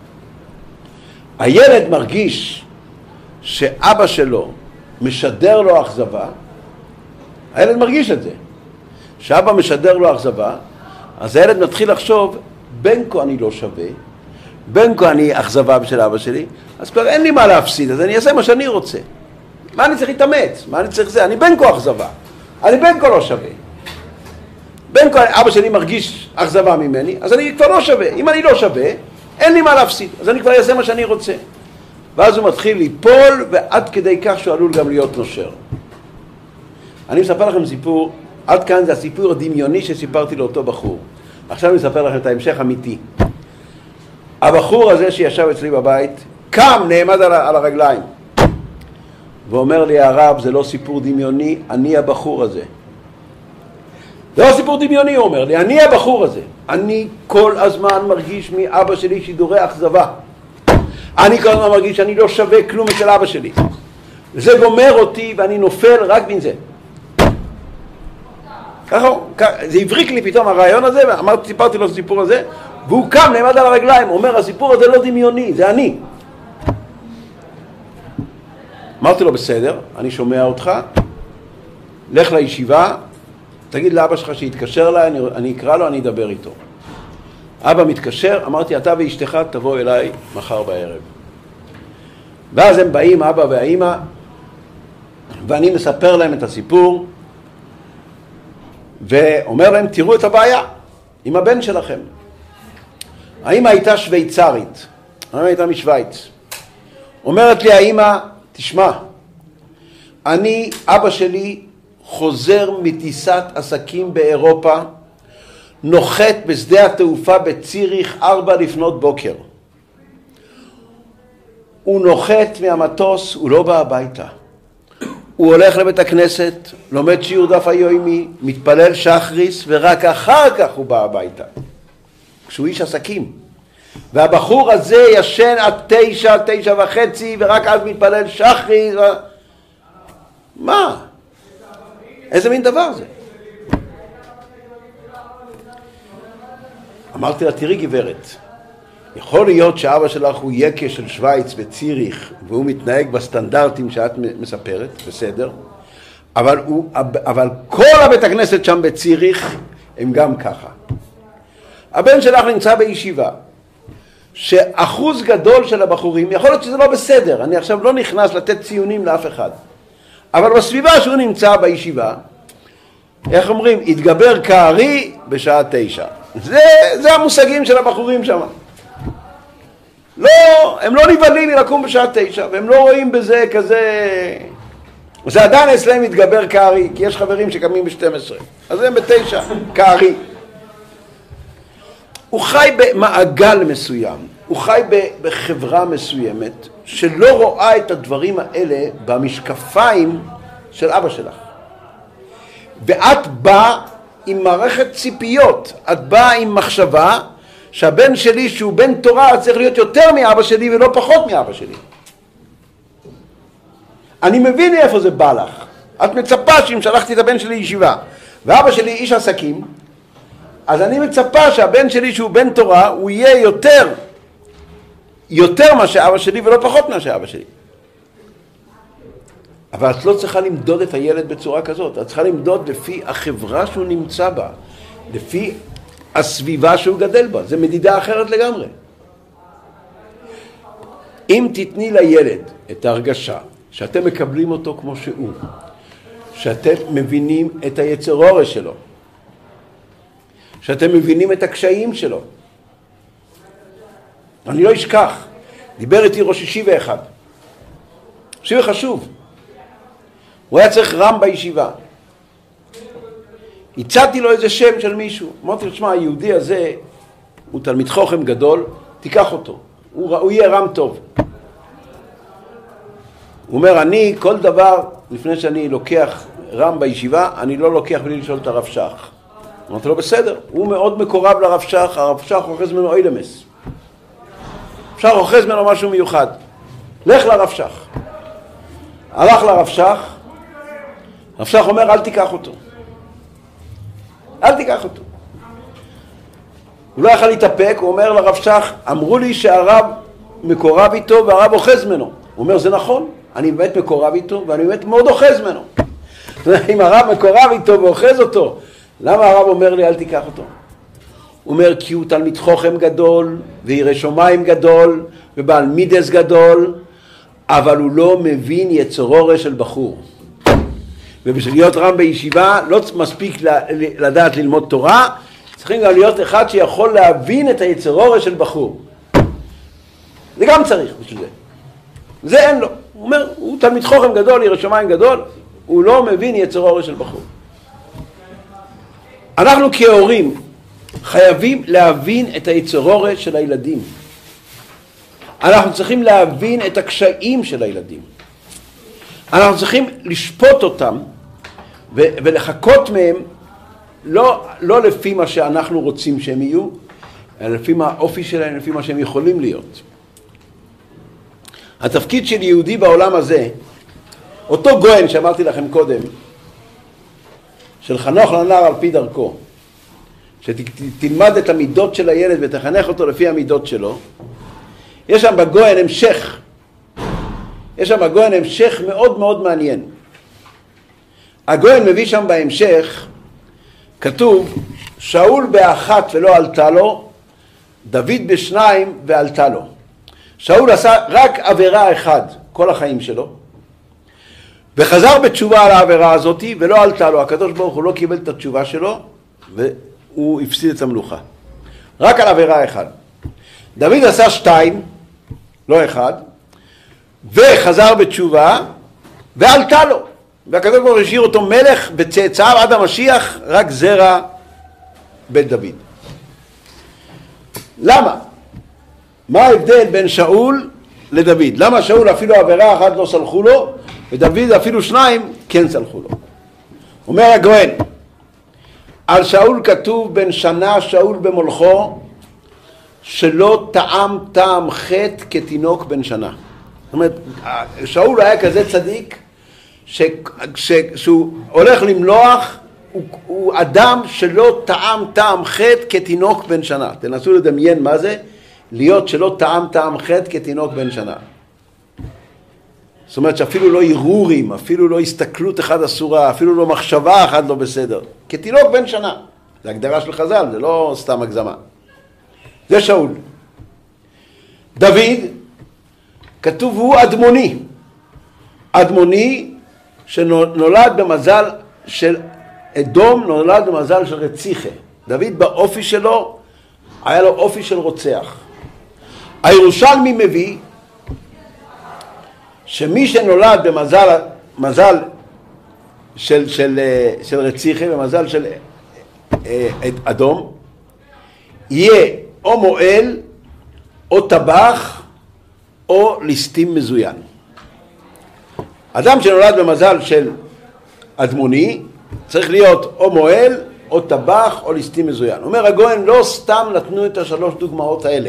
הילד מרגיש שאבא שלו משדר לו אכזבה, הילד מרגיש את זה, שאבא משדר לו אכזבה, אז הילד מתחיל לחשוב, בין כה אני לא שווה, בין כה אני אכזבה בשל אבא שלי, אז כבר אין לי מה להפסיד, אז אני אעשה מה שאני רוצה. מה אני צריך להתאמץ? מה אני צריך זה? אני בין כה אכזבה, אני בין כה לא שווה. בין כה אבא שלי מרגיש אכזבה ממני, אז אני כבר לא שווה. אם אני לא שווה, אין לי מה להפסיד, אז אני כבר אעשה מה שאני רוצה. ואז הוא מתחיל ליפול, ועד כדי כך שהוא עלול גם להיות נושר. אני מספר לכם סיפור, עד כאן זה הסיפור הדמיוני שסיפרתי לאותו בחור. עכשיו אני אספר לכם את ההמשך אמיתי. הבחור הזה שישב אצלי בבית, קם, נעמד על, על הרגליים, ואומר לי, הרב, זה לא סיפור דמיוני, אני הבחור הזה. זה לא סיפור דמיוני, הוא אומר לי, אני הבחור הזה. אני כל הזמן מרגיש מאבא שלי שידורי אכזבה. אני כל הזמן מרגיש שאני לא שווה כלום אצל אבא שלי. זה גומר אותי ואני נופל רק בין זה. ככה, זה הבריק לי פתאום הרעיון הזה, ואמרתי, סיפרתי לו את הסיפור הזה, והוא קם, נעמד על הרגליים, אומר, הסיפור הזה לא דמיוני, זה אני. אמרתי לו, בסדר, אני שומע אותך, לך לישיבה, תגיד לאבא שלך שיתקשר אליי, אני, אני אקרא לו, אני אדבר איתו. אבא מתקשר, אמרתי, אתה ואשתך תבוא אליי מחר בערב. ואז הם באים, אבא והאמא, ואני מספר להם את הסיפור, ואומר להם, תראו את הבעיה עם הבן שלכם. האמא הייתה שוויצרית, האמא הייתה משוויץ. אומרת לי האמא, תשמע, אני, אבא שלי, חוזר מטיסת עסקים באירופה, נוחת בשדה התעופה בציריך ארבע לפנות בוקר. הוא נוחת מהמטוס, הוא לא בא הביתה. הוא הולך לבית הכנסת, לומד שיעור דף היומי, מתפלל שחריס, ורק אחר כך הוא בא הביתה. כשהוא איש עסקים. והבחור הזה ישן עד תשע, תשע וחצי, ורק אז מתפלל שחריס. ו... מה? איזה מין דבר זה? אמרתי לה, תראי גברת, יכול להיות שאבא שלך הוא יקה של שוויץ בציריך, והוא מתנהג בסטנדרטים שאת מספרת, בסדר, אבל, הוא, אבל כל הבית הכנסת שם בציריך הם גם ככה. הבן שלך נמצא בישיבה, שאחוז גדול של הבחורים, יכול להיות שזה לא בסדר, אני עכשיו לא נכנס לתת ציונים לאף אחד, אבל בסביבה שהוא נמצא בישיבה, איך אומרים, התגבר כארי בשעה תשע. זה, זה המושגים של הבחורים שם. לא, הם לא נבלים מלקום בשעה תשע, והם לא רואים בזה כזה... זה עדיין אצלם מתגבר כארי, כי יש חברים שקמים ב-שתים עשרה. אז הם בתשע, כארי. הוא חי במעגל מסוים, הוא חי בחברה מסוימת, שלא רואה את הדברים האלה במשקפיים של אבא שלך. ואת באה עם מערכת ציפיות, את באה עם מחשבה שהבן שלי שהוא בן תורה צריך להיות יותר מאבא שלי ולא פחות מאבא שלי. אני מבין איפה זה בא לך. את מצפה שאם שלחתי את הבן שלי לישיבה ואבא שלי איש עסקים, אז אני מצפה שהבן שלי שהוא בן תורה הוא יהיה יותר יותר מה שאבא שלי ולא פחות מה שאבא שלי. אבל את לא צריכה למדוד את הילד בצורה כזאת, את צריכה למדוד לפי החברה שהוא נמצא בה, לפי הסביבה שהוא גדל בה, זה מדידה אחרת לגמרי. אם תתני לילד את ההרגשה שאתם מקבלים אותו כמו שהוא, שאתם מבינים את היצרורש שלו, שאתם מבינים את הקשיים שלו. אני לא אשכח, דיבר איתי ראש ישיבה אחד, ישיבה חשוב, הוא היה צריך רם בישיבה. הצעתי לו איזה שם של מישהו, אמרתי לו, תשמע, היהודי הזה הוא תלמיד חוכם גדול, תיקח אותו, הוא, הוא יהיה רם טוב. הוא אומר, אני כל דבר, לפני שאני לוקח רם בישיבה, אני לא לוקח בלי לשאול את הרב שך. אמרתי לו, בסדר, הוא מאוד מקורב לרב שך, הרב שך אוחז ממנו אילמס. שך אוחז ממנו משהו מיוחד. לך לרב שך. הלך לרב שך, הרב שך אומר, אל תיקח אותו. אל תיקח אותו. הוא לא יכול להתאפק, הוא אומר לרב שך, אמרו לי שהרב מקורב איתו והרב אוחז ממנו. הוא אומר, זה נכון, אני באמת מקורב איתו ואני באמת מאוד אוחז ממנו. אם הרב מקורב איתו ואוחז אותו, למה הרב אומר לי אל תיקח אותו? הוא אומר, כי הוא תלמיד חוכם גדול וירא שמיים גדול ובעל מידס גדול, אבל הוא לא מבין יצרורש של בחור. ובשביל להיות רם בישיבה לא מספיק לדעת ללמוד תורה, צריכים גם להיות אחד שיכול להבין את היצרורש של בחור. זה גם צריך בשביל זה. זה אין לו. הוא אומר, הוא תלמיד חוכם גדול, ירא שמיים גדול, הוא לא מבין יצרורש של בחור. אנחנו כהורים חייבים להבין את היצרורש של הילדים. אנחנו צריכים להבין את הקשיים של הילדים. אנחנו צריכים לשפוט אותם ו- ולחכות מהם לא, לא לפי מה שאנחנו רוצים שהם יהיו, אלא לפי מה האופי שלהם, לפי מה שהם יכולים להיות. התפקיד של יהודי בעולם הזה, אותו גויין שאמרתי לכם קודם, של חנוך לנער על פי דרכו, שתלמד את המידות של הילד ותחנך אותו לפי המידות שלו, יש שם בגויין המשך, יש שם בגויין המשך מאוד מאוד מעניין. הגויין מביא שם בהמשך, כתוב, שאול באחת ולא עלתה לו, דוד בשניים ועלתה לו. שאול עשה רק עבירה אחת כל החיים שלו, וחזר בתשובה על העבירה הזאת ולא עלתה לו. הקדוש ברוך הוא לא קיבל את התשובה שלו והוא הפסיד את המלוכה. רק על עבירה אחת. דוד עשה שתיים, לא אחד, וחזר בתשובה ועלתה לו. והקדוש ברוך הוא השאיר אותו מלך בצאצאיו עד המשיח, רק זרע בית דוד. למה? מה ההבדל בין שאול לדוד? למה שאול אפילו עבירה אחת לא סלחו לו, ודוד אפילו שניים כן סלחו לו? אומר הגויין, על שאול כתוב בן שנה שאול במולכו, שלא טעם טעם חטא כתינוק בן שנה. זאת אומרת, שאול היה כזה צדיק, ש, ש, שהוא הולך למלוח, הוא, הוא אדם שלא טעם טעם חטא כתינוק בן שנה. תנסו לדמיין מה זה, להיות שלא טעם טעם חטא כתינוק בן שנה. זאת אומרת שאפילו לא ערעורים, אפילו לא הסתכלות אחת אסורה, אפילו לא מחשבה אחת לא בסדר. כתינוק בן שנה. זה הגדרה של חז"ל, זה לא סתם הגזמה. זה שאול. דוד, כתוב הוא אדמוני. אדמוני שנולד במזל של אדום, נולד במזל של רציחה. דוד באופי שלו, היה לו אופי של רוצח. הירושלמי מביא שמי שנולד במזל מזל של, של, של רציחה, במזל של אדום, יהיה או מועל, או טבח, או ליסטים מזוין. אדם שנולד במזל של אדמוני, צריך להיות או מועל, או טבח, או ליסטים מזוין. אומר הגויין, לא סתם נתנו את השלוש דוגמאות האלה.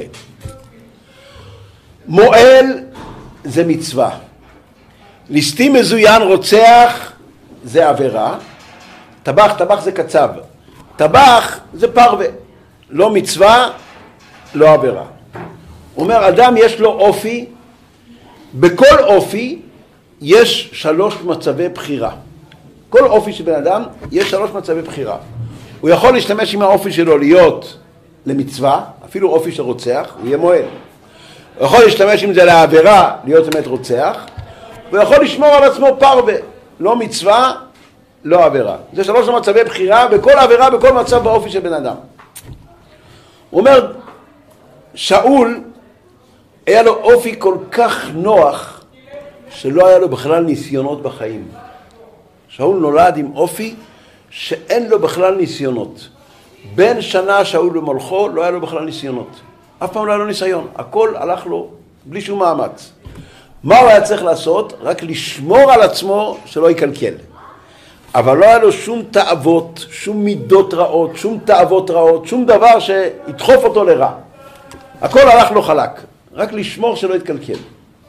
מועל זה מצווה. ליסטים מזוין רוצח זה עבירה. טבח, טבח זה קצב. טבח זה פרווה. לא מצווה, לא עבירה. הוא אומר, אדם יש לו אופי, בכל אופי יש שלוש מצבי בחירה. כל אופי של בן אדם יש שלוש מצבי בחירה. הוא יכול להשתמש עם האופי שלו להיות למצווה, אפילו אופי של רוצח, הוא יהיה מועל. הוא יכול להשתמש עם זה לעבירה, להיות באמת רוצח, והוא יכול לשמור על עצמו פרווה, לא מצווה, לא עבירה. זה שלוש מצבי בחירה, בכל עבירה, בכל מצב באופי של בן אדם. הוא אומר, שאול היה לו אופי כל כך נוח, שלא היה לו בכלל ניסיונות בחיים. שאול נולד עם אופי שאין לו בכלל ניסיונות. בין שנה שאול במולכו לא היה לו בכלל ניסיונות. אף פעם לא היה לו ניסיון. הכל הלך לו בלי שום מאמץ. מה הוא היה צריך לעשות? רק לשמור על עצמו שלא יקלקל. אבל לא היה לו שום תאוות, שום מידות רעות, שום תאוות רעות, שום דבר שידחוף אותו לרע. הכל הלך לו חלק. רק לשמור שלא יתקלקל.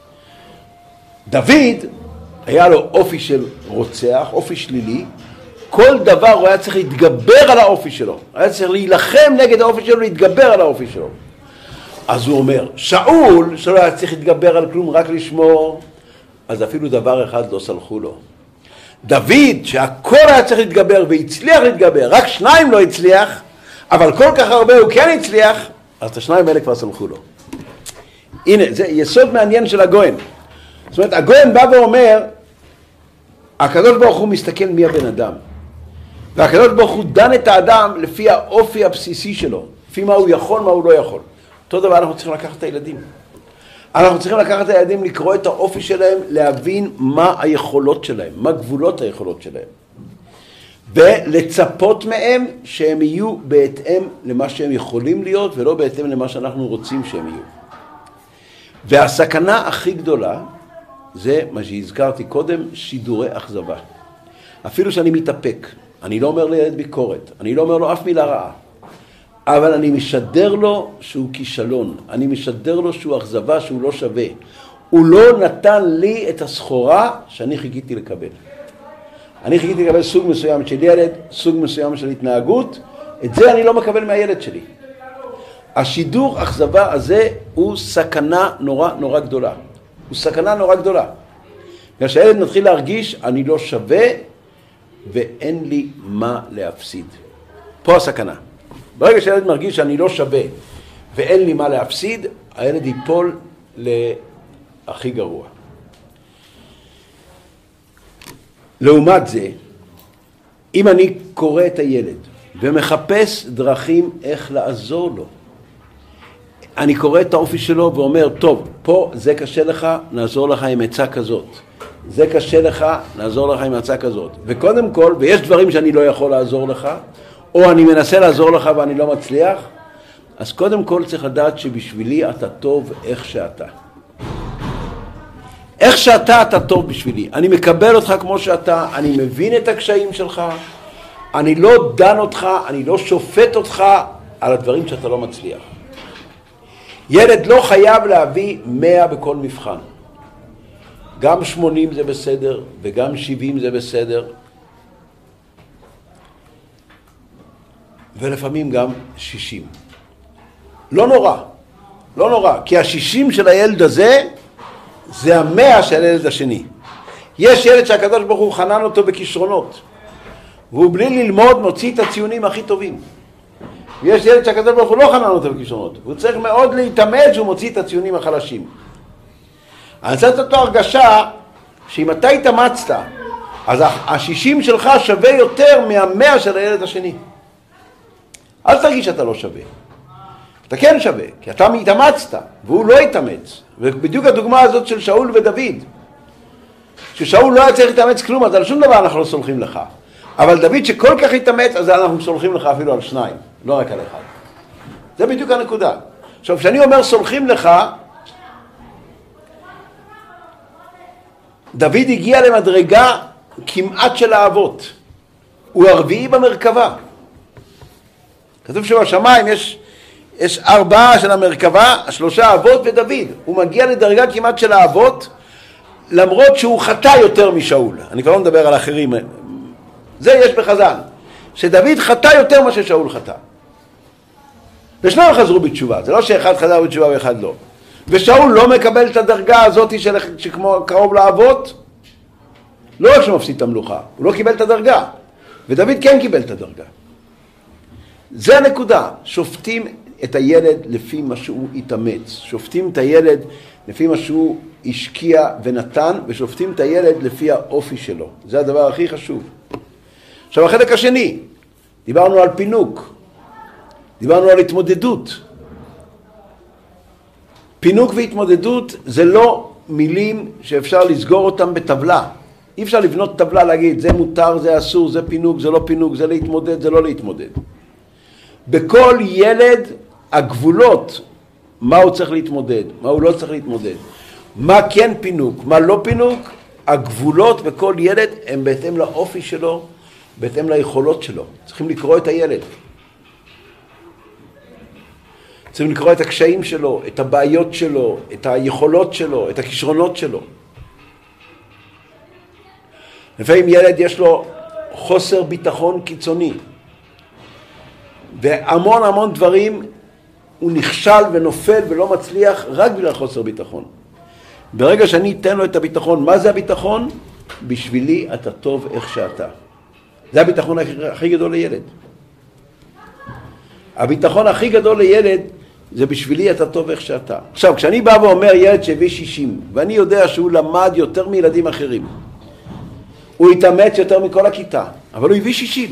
דוד היה לו אופי של רוצח, אופי שלילי. כל דבר הוא היה צריך להתגבר על האופי שלו. היה צריך להילחם נגד האופי שלו, להתגבר על האופי שלו. אז הוא אומר, שאול, שלא היה צריך להתגבר על כלום, רק לשמור, אז אפילו דבר אחד לא סלחו לו. דוד, שהכל היה צריך להתגבר והצליח להתגבר, רק שניים לא הצליח, אבל כל כך הרבה הוא כן הצליח, אז את השניים האלה כבר סלחו לו. הנה, זה יסוד מעניין של הגויין. זאת אומרת, הגויין בא ואומר, הקדוש ברוך הוא מסתכל מי הבן אדם. והקדוש ברוך הוא דן את האדם לפי האופי הבסיסי שלו, לפי מה הוא יכול, מה הוא לא יכול. אותו דבר אנחנו צריכים לקחת את הילדים. אנחנו צריכים לקחת את הילדים, לקרוא את האופי שלהם, להבין מה היכולות שלהם, מה גבולות היכולות שלהם. ולצפות מהם שהם יהיו בהתאם למה שהם יכולים להיות, ולא בהתאם למה שאנחנו רוצים שהם יהיו. והסכנה הכי גדולה, זה מה שהזכרתי קודם, שידורי אכזבה. אפילו שאני מתאפק, אני לא אומר לילד ביקורת, אני לא אומר לו אף מילה רעה, אבל אני משדר לו שהוא כישלון, אני משדר לו שהוא אכזבה, שהוא לא שווה. הוא לא נתן לי את הסחורה שאני חיכיתי לקבל. אני חיכיתי לקבל סוג מסוים של ילד, סוג מסוים של התנהגות, את זה אני לא מקבל מהילד שלי. השידור אכזבה הזה הוא סכנה נורא נורא גדולה. הוא סכנה נורא גדולה. כשהילד מתחיל להרגיש, אני לא שווה ואין לי מה להפסיד. פה הסכנה. ברגע שהילד מרגיש שאני לא שווה ואין לי מה להפסיד, הילד ייפול להכי גרוע. לעומת זה, אם אני קורא את הילד ומחפש דרכים איך לעזור לו, אני קורא את האופי שלו ואומר, טוב, פה זה קשה לך, נעזור לך עם עצה כזאת. זה קשה לך, נעזור לך עם עצה כזאת. וקודם כל, ויש דברים שאני לא יכול לעזור לך, או אני מנסה לעזור לך ואני לא מצליח, אז קודם כל צריך לדעת שבשבילי אתה טוב איך שאתה. איך שאתה, אתה טוב בשבילי. אני מקבל אותך כמו שאתה, אני מבין את הקשיים שלך, אני לא דן אותך, אני לא שופט אותך על הדברים שאתה לא מצליח. ילד לא חייב להביא מאה בכל מבחן. גם שמונים זה בסדר, וגם שבעים זה בסדר. ולפעמים גם שישים. לא נורא, לא נורא, כי השישים של הילד הזה, זה המאה של הילד השני. יש ילד שהקדוש ברוך הוא חנן אותו בכישרונות, והוא בלי ללמוד מוציא את הציונים הכי טובים. ויש ילד שהקדוש ברוך הוא לא חנן אותו בכישרונות, והוא צריך מאוד להתאמץ שהוא מוציא את הציונים החלשים. אני רוצה לתת לו הרגשה שאם אתה התאמצת, אז השישים שלך שווה יותר מהמאה של הילד השני. אל תרגיש שאתה לא שווה. אתה כן שווה, כי אתה התאמצת, והוא לא התאמץ. ובדיוק הדוגמה הזאת של שאול ודוד. ששאול לא היה צריך להתאמץ כלום, אז על שום דבר אנחנו לא סולחים לך. אבל דוד שכל כך התאמץ, אז אנחנו סולחים לך אפילו על שניים, לא רק על אחד. זה בדיוק הנקודה. עכשיו, כשאני אומר סולחים לך, דוד הגיע למדרגה, כמעט של האבות. הוא הרביעי במרכבה. כתוב שבשמיים יש, יש ארבעה של המרכבה, שלושה אבות ודוד. הוא מגיע לדרגה כמעט של האבות, למרות שהוא חטא יותר משאול. אני כבר לא מדבר על אחרים. זה יש בחז"ל. שדוד חטא יותר מה ששאול חטא. ושניים חזרו בתשובה. זה לא שאחד חזר בתשובה ואחד לא. ושאול לא מקבל את הדרגה הזאת של, שכמו קרוב לאבות. לא רק שהוא מפסיד את המלוכה, הוא לא קיבל את הדרגה. ודוד כן קיבל את הדרגה. זה הנקודה. שופטים את הילד לפי מה שהוא התאמץ. שופטים את הילד לפי מה שהוא השקיע ונתן, ושופטים את הילד לפי האופי שלו. זה הדבר הכי חשוב. עכשיו החלק השני, דיברנו על פינוק, דיברנו על התמודדות. פינוק והתמודדות זה לא מילים שאפשר לסגור אותם בטבלה. אי אפשר לבנות טבלה להגיד זה מותר, זה אסור, זה פינוק, זה לא פינוק, זה להתמודד, זה לא להתמודד. בכל ילד הגבולות, מה הוא צריך להתמודד, מה הוא לא צריך להתמודד, מה כן פינוק, מה לא פינוק, הגבולות בכל ילד הם בהתאם לאופי שלו, בהתאם ליכולות שלו. צריכים לקרוא את הילד. צריכים לקרוא את הקשיים שלו, את הבעיות שלו, את היכולות שלו, את הכישרונות שלו. לפעמים ילד יש לו חוסר ביטחון קיצוני. והמון המון דברים הוא נכשל ונופל ולא מצליח רק בגלל חוסר ביטחון. ברגע שאני אתן לו את הביטחון, מה זה הביטחון? בשבילי אתה טוב איך שאתה. זה הביטחון הכי גדול לילד. הביטחון הכי גדול לילד זה בשבילי אתה טוב איך שאתה. עכשיו, כשאני בא ואומר ילד שהביא שישים, ואני יודע שהוא למד יותר מילדים אחרים, הוא התאמץ יותר מכל הכיתה, אבל הוא הביא שישים.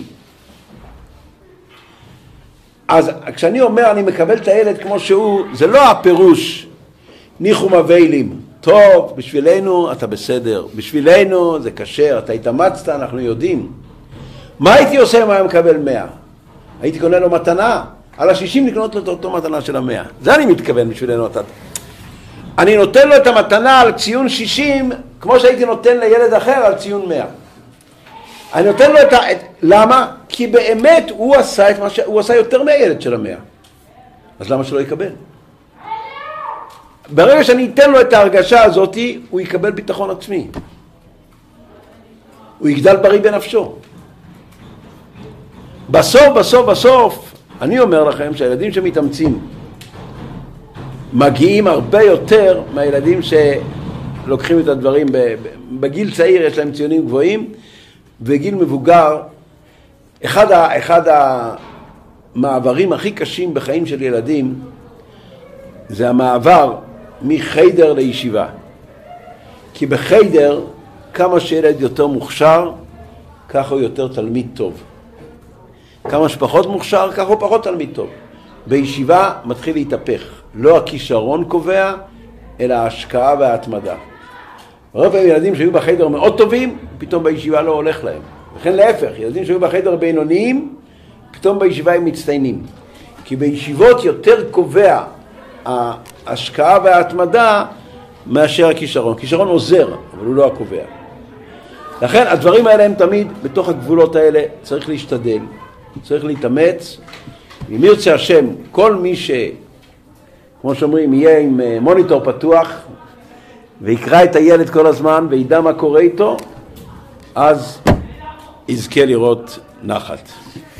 אז כשאני אומר אני מקבל את הילד כמו שהוא, זה לא הפירוש ניחום אבלים. טוב, בשבילנו אתה בסדר, בשבילנו זה קשה, אתה התאמצת, אנחנו יודעים. מה הייתי עושה אם היה מקבל מאה? הייתי קונה לו מתנה, על השישים לקנות לו את אותו מתנה של המאה. זה אני מתכוון בשבילנו. אתה... אני נותן לו את המתנה על ציון שישים, כמו שהייתי נותן לילד אחר על ציון מאה. אני נותן לו את ה... למה? כי באמת הוא עשה את מה ש... הוא עשה יותר מהילד של המאה. אז למה שלא יקבל? ברגע שאני אתן לו את ההרגשה הזאת, הוא יקבל ביטחון עצמי. הוא יגדל בריא בנפשו. בסוף, בסוף, בסוף, אני אומר לכם שהילדים שמתאמצים מגיעים הרבה יותר מהילדים שלוקחים את הדברים בגיל צעיר, יש להם ציונים גבוהים, וגיל מבוגר, אחד, ה, אחד המעברים הכי קשים בחיים של ילדים, זה המעבר מחיידר לישיבה. כי בחיידר, כמה שילד יותר מוכשר, ככה הוא יותר תלמיד טוב. כמה שפחות מוכשר, ככה הוא פחות תלמיד טוב. בישיבה מתחיל להתהפך. לא הכישרון קובע, אלא ההשקעה וההתמדה. הרבה פעמים ילדים שהיו בחיידר מאוד טובים, פתאום בישיבה לא הולך להם. לכן להפך, ילדים שהיו בחיידר בינוניים, פתאום בישיבה הם מצטיינים. כי בישיבות יותר קובע ההשקעה וההתמדה מאשר הכישרון. כישרון עוזר, אבל הוא לא הקובע. לכן הדברים האלה הם תמיד, בתוך הגבולות האלה, צריך להשתדל, צריך להתאמץ. אם ירצה השם, כל מי ש, כמו שאומרים, יהיה עם מוניטור פתוח, ויקרא את הילד כל הזמן, וידע מה קורה איתו, אז יזכה לראות נחת.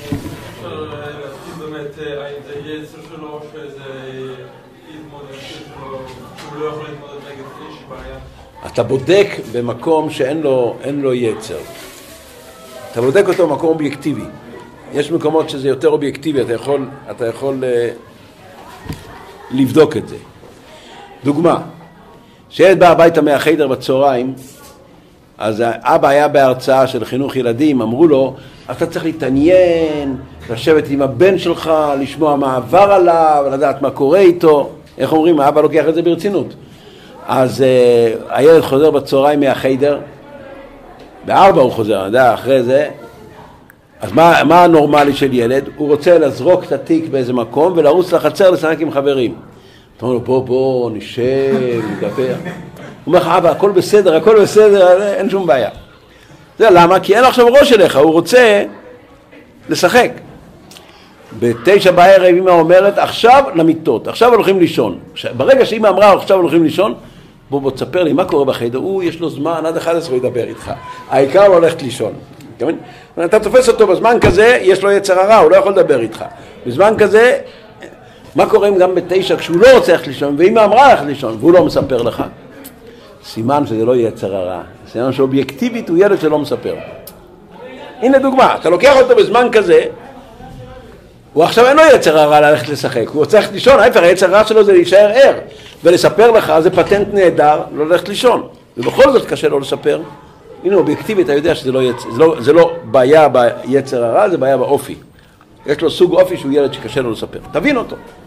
באמת, זה יצר שלו, שזה התמודד שלו, שהוא לא יכול להתמודד נגד איש בעיה. אתה בודק במקום שאין לו, אין לו יצר. אתה בודק אותו במקום אובייקטיבי. יש מקומות שזה יותר אובייקטיבי, אתה יכול, אתה יכול uh, לבדוק את זה. דוגמה, שילד בא הביתה מהחיידר בצהריים, אז האבא היה בהרצאה של חינוך ילדים, אמרו לו, אתה צריך להתעניין, לשבת עם הבן שלך, לשמוע מה עבר עליו, לדעת מה קורה איתו. איך אומרים, האבא לוקח את זה ברצינות. אז uh, הילד חוזר בצהריים מהחיידר, בארבע הוא חוזר, אני יודע, אחרי זה, אז מה, מה הנורמלי של ילד? הוא רוצה לזרוק את התיק באיזה מקום ולרוץ לחצר לשחק עם חברים. אתה אומר לו, בוא, בוא, נשב, נדבר. הוא אומר לך, אבא, הכל בסדר, הכל בסדר, אין שום בעיה. זה למה? כי אין לו עכשיו ראש אליך, הוא רוצה לשחק. בתשע בערב אמא אומרת, עכשיו למיטות, עכשיו הולכים לישון. ברגע שאמא אמרה, עכשיו הולכים לישון, בוא בוא תספר לי מה קורה בחדר, הוא יש לו זמן, עד אחת עשרה ידבר איתך. העיקר לא הולכת לישון. אתה תופס אותו בזמן כזה, יש לו יצר הרע, הוא לא יכול לדבר איתך. בזמן כזה, מה קורה גם בתשע כשהוא לא רוצה ללכת לישון, ואמא אמרה ללכת לישון, והוא לא מספר לך? סימן שזה לא יצר הרע. סימן שאובייקטיבית הוא ילד שלא מספר. הנה דוגמה, אתה לוקח אותו בזמן כזה, הוא עכשיו אין לו יצר הרע ללכת לשחק, הוא רוצה ללכת לישון, ההפך, היצר הרע שלו זה להישאר ער, ולספר לך זה פטנט נהדר, לא ללכת לישון, ובכל זאת קשה לו לספר. הנה אובייקטיבית, אתה יודע שזה לא, יצר, זה לא, זה לא בעיה ביצר הרע, זה בעיה באופי. יש לו סוג אופי שהוא ילד שקשה לו לספר, תבין אותו.